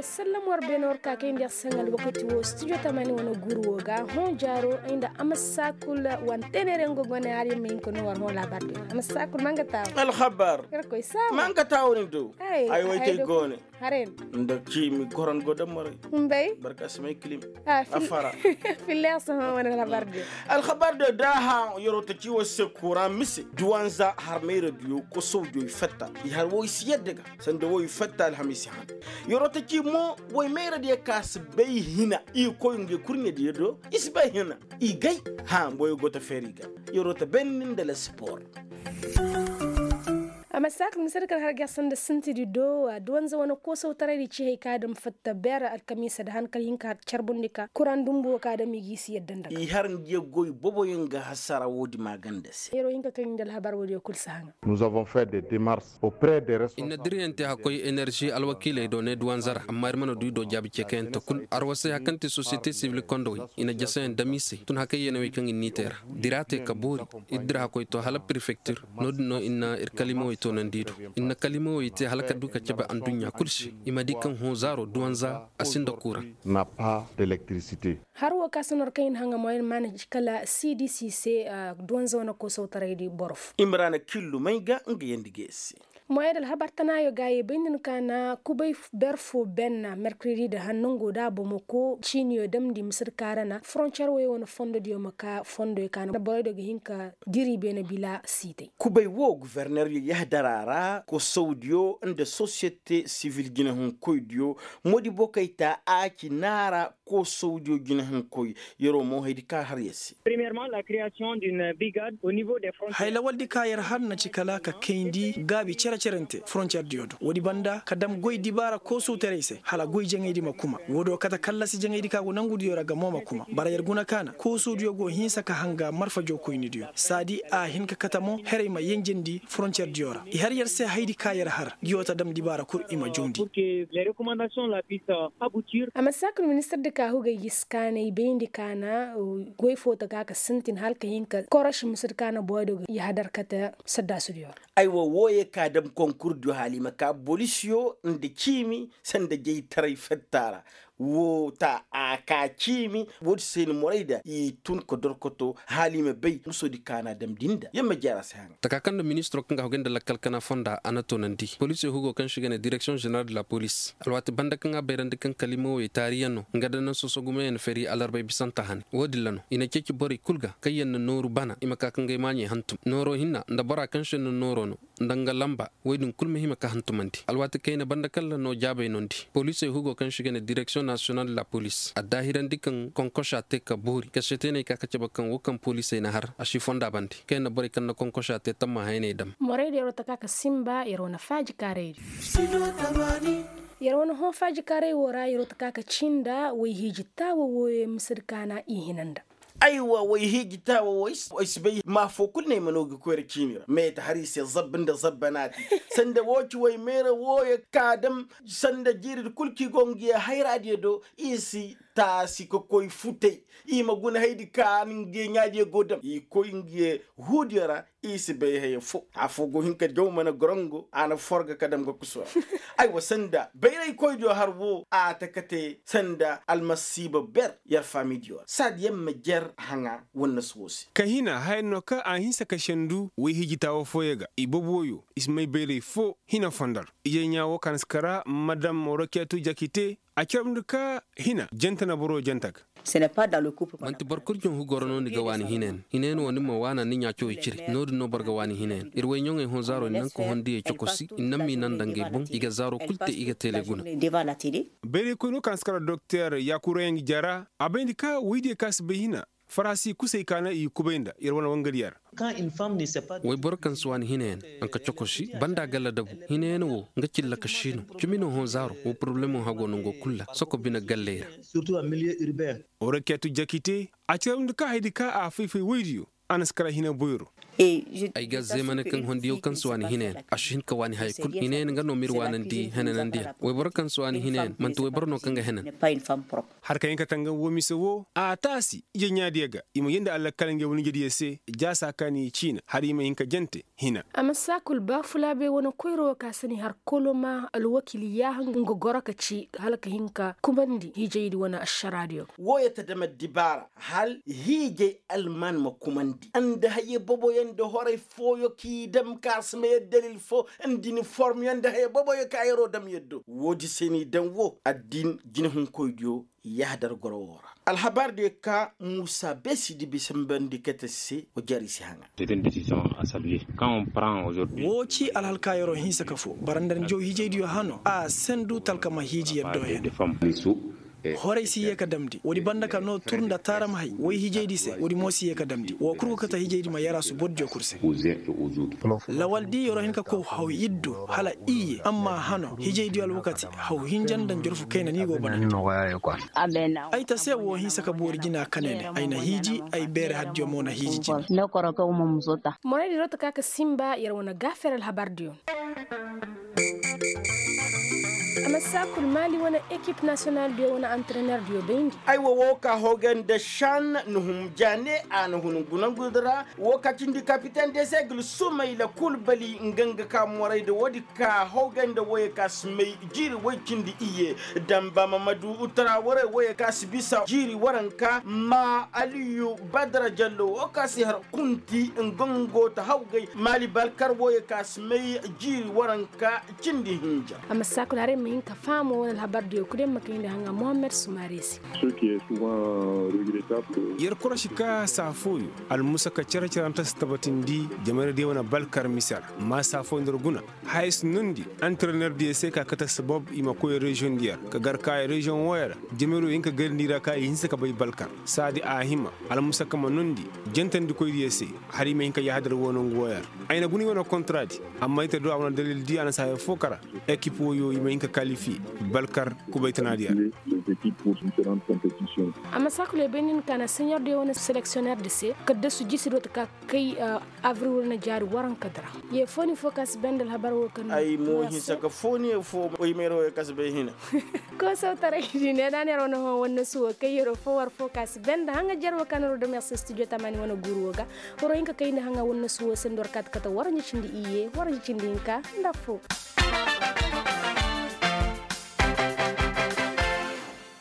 sallam war benor ka kay ndir sangal wakati wo studio tamani wono guru ga hon jaro inda amasakul wan tenere ngo gone ari min ko no war ho la barde amasakul manga taw al khabar ko sama manga taw ni do ay way tay gone haren nda kimi koron go dam mare mbay barka samay clim afara filler sama wana la barde al khabar de daha yoro ta ci wo sekura misi duwanza har mai radio ko sojo fatta har wo siyaddaga sanda wo fatta alhamisi han yoro ta ci mo wo mai radio kas bai hina i ko nge kurnye de do isbay hina i gay ha boy go ta feriga yoro ta benin de la sport أمساك مسرك الهرجع سند السنتي دو دوان زوانو كوسو ترى تشي كادم فتبر الكميسة دهان كلين كات شربونديكا كوران دومبو كادم يجيسي الدندك يهرن جوي بوبو ينجا حسارة ودي ما جندس يرو ينجا كلين دل هبار ودي كل سهنا. Nous avons fait des démarches auprès des responsables. إن دري أنت هكوي إنرجي الوكيل يدون دوان زر أمار منو دو جاب تشكين تكون أروسي هكنت سوسيتي سيفل كوندوي إن جسين دميسي تون هكي ينوي كان النيتر دراتي كبوري إدرا هكوي تو هلا بريفكتور نودنو إن إركليمو يتون نديرو إن كلمة يتي هلك دوكا تبع الدنيا كلشي إما دي كان هو زارو دوانزا أسندكورا n'a pas d'électricité. هارو كاسنور كاين هانغا موين مانج كلا CDCC دوانزا wana koso taraydi borof imrana killu mayga ngi yendigesi moyed al habartanayo gaye bindin kana kubay berfo benna mercredi de hanungo da bomoko chinio damdi misir karana frontier way wona fondo dio maka fondo kana boydo hinka diri bena bila cité kubay wo gouverneur yahdarara ko saudio inde société civile gina hun koydio modi bokayta aki nara ko saudio gina hun koy yoro mo haydi ka har yesi premièrement la création d'une brigade au niveau des frontières hayla waldi kayar hanna cikala ka kendi gabi cerente frontière diodo wodi banda kadam goy dibara ko su terese hala goy jengedi makuma wodo kata kallasi jengedi ka go nangudi yora ga moma kuma bara yerguna kana ko su dio go hinsa ka hanga marfa jo ko dio sadi a hinka katamo here ma yenjendi frontière diora i har yerse haydi kayar har giota dam dibara kur ima jondi pour que les recommandations la puissent aboutir amasak ministre de ka huga yiskane bendi kana goy fota ka sentin halka hinka korash misir kana boydo ya hadar kata sadda su dio aywa woye kadam konkur du halima ka bolisio nde kimi sanda jey taray fettara wo ta aka kimi wodi sen moraida i tun ko dorkoto halima bay musodi kana dam dinda yemma jara sang takakan do ministre kanga hogenda lakkal kana fonda anato nandi police hugo kan shigene direction générale de la police alwati banda kanga berande kan kalimo e tariyano ngadana sosogume en feri alarba bisanta han wodi lano ina keki bori kulga kayen noru bana imaka kanga manye hantum noro hinna ndabara kan shen noro no ndanga lamba wedun kulme hima ka hantumanti alwati kayna banda kala no jabe nondi police hugo kan shigene direction nationale de la police adahiran dikan konkosha te ka buri kashetene ka kace bakan wukan police na har ashi fonda bandi kayna bori kan na konkosha te tamma hayne dam morede yaro taka simba yaro na faji kare yaro na ho faji kare wora yaro taka cinda wi hijita wo misirkana ihinanda aywa way higita way isbay ma fo kunne manogi ko rekinira me ta harise zabbinda zabbanati sanda woci way mera woya kadam sanda jirid kulki gongi hayradi do isi ta siko koy fute ima guna haydi kan nge nyaaje godam i koy nge hudira isi be hay fo afogo hinka jawmana gorongo ana forga kadam go kuswa aywa sanda bayray koy do harwo a takate sanda almasiba ber ya famidio sad yemma jer hanga wonna sosi kahina hayno ka a hinsa ka shendu we hijitawo foyega iboboyo ismay bere fo hina fondar iye nyawo kan skara madam Rokiatu Jakite a kiramduka hina jentana boro jentak ce n'est pas dans le couple manti barkur jon hu gorono ni gawani hinen woni mo wana ni nyacho ichiri nodu no barga wani hinen irwe nyonge hon zaro nan ko hondi e chokosi inami nan dange bon iga zaro kulte iga teleguna devant la télé bere ko no kan skara docteur Yakurengi Jara abendi ka widi kas behina farasi kusay kana i kubenda irwana wangariyar quand une femme ne sait pas way borkan swani hinen an ka chokoshi banda galla dabu hinen wo ngacilla ka shino cumino hon zaro wo problème hago no go kulla soko bina galleera surtout en milieu urbain Rokiatu Jakite a ciram ka haydi ka a fifi widiyo anaskara hina boyro ay ga zemana kan hondiyo kan suwani hinen ashin ka wani hay kul hinen nga no mirwanan di hanan di way bor kan suwani hinen man to way bor no kan ga hanan har kayin ka tanga wo misawo a tasi je nyaadiga ima yenda Allah kalange woni jedi yese jasa kani china har ima yinka jente hina amma sakul ba fula be wona koyro ka sani har koloma alwakili ya hango goraka ci halaka hinka kumandi hijeydi wona asharadio woya tadama dibara hal hije alman ma kumandi anda haye bobo yanda horay foyo ki dam kasme dalil fo andini form yanda haye bobo yo kayro dam yeddo wodi seni dam wo addin jinhun koydio yahdar gorowora alhabar de ka Moussa Besidi bisambandi ketesse o jari si hanga c'est une décision à saluer quand on prend aujourd'hui woci alhalkayro hinsa kafo barandan jow hijeydi hano a sendu talkama hiji yeddo hen horay siye ka damdi wodi banda ka no turnda taram hay woy hijeydi se wodi mosi ka damdi wo kurgo kata hijeydi ma yara su bodjo kurse lawaldi yoro hen ka ko haw yiddu hala iye amma hano hijeydi al wakati haw hinjandan jorfu kayna ni go bana ay ta se wo hinsa ka bori jina kanene ay na hiji ay bere hadjo mo na hiji no koraka mo muzota mona di rota ka simba yarwana gafer al habardio amasakul mali wana équipe nationale de wana entraîneur de bendi ay wo ka hogan de chan nuhum jane an hunun gunan gudra wo ka tindi capitaine des aigles Soumaïla Koulibaly nganga ka moray de wodi ka hogan de woy ka smay jiri woy tindi iye damba Mamadou Traoré woy ka sibisa jiri waranka ma Aliou Badara Diallo wo ka si har kunti ngongo ta hawgay Mali Balkar woy ka smay jiri waranka tindi hinja amasakul hare ka famo wala habardio kudem makinde hanga Mohamed Soumaresi ce qui est souvent regrettable yer korashika safoyu al musaka characharanta stabatindi jamare de wana Balkar misal ma safo ndurguna hais nundi entraîneur de seka kata sabab ima ko region diar ka garka region wayra jamero inka gardira ka hinsa ka bay Balkar sadi ahima al musaka manundi jentandi ko yese harima inka yahdar wonon wayar ayna guni wona contrat amma ita do amna dalil di ana sa fokara équipe yo ima inka qualifié Balkar kubaytana diar les équipes pour différentes compétitions amasakule benin kana senior de wona sélectionneur de ce que de su jisido ka kay avril na jari waran kadra ye foni focus bendel habar wo kan ay mo hinsa ka foni fo o mero e kasbe hina ko so tare ne dane rono wonna su kay yero fo war focus benda hanga jarwa kanaro de merci studio tamani wona guruga horo inka kay hanga wonna su sendor kat kata warani cindi iye warani cindi inka ndafo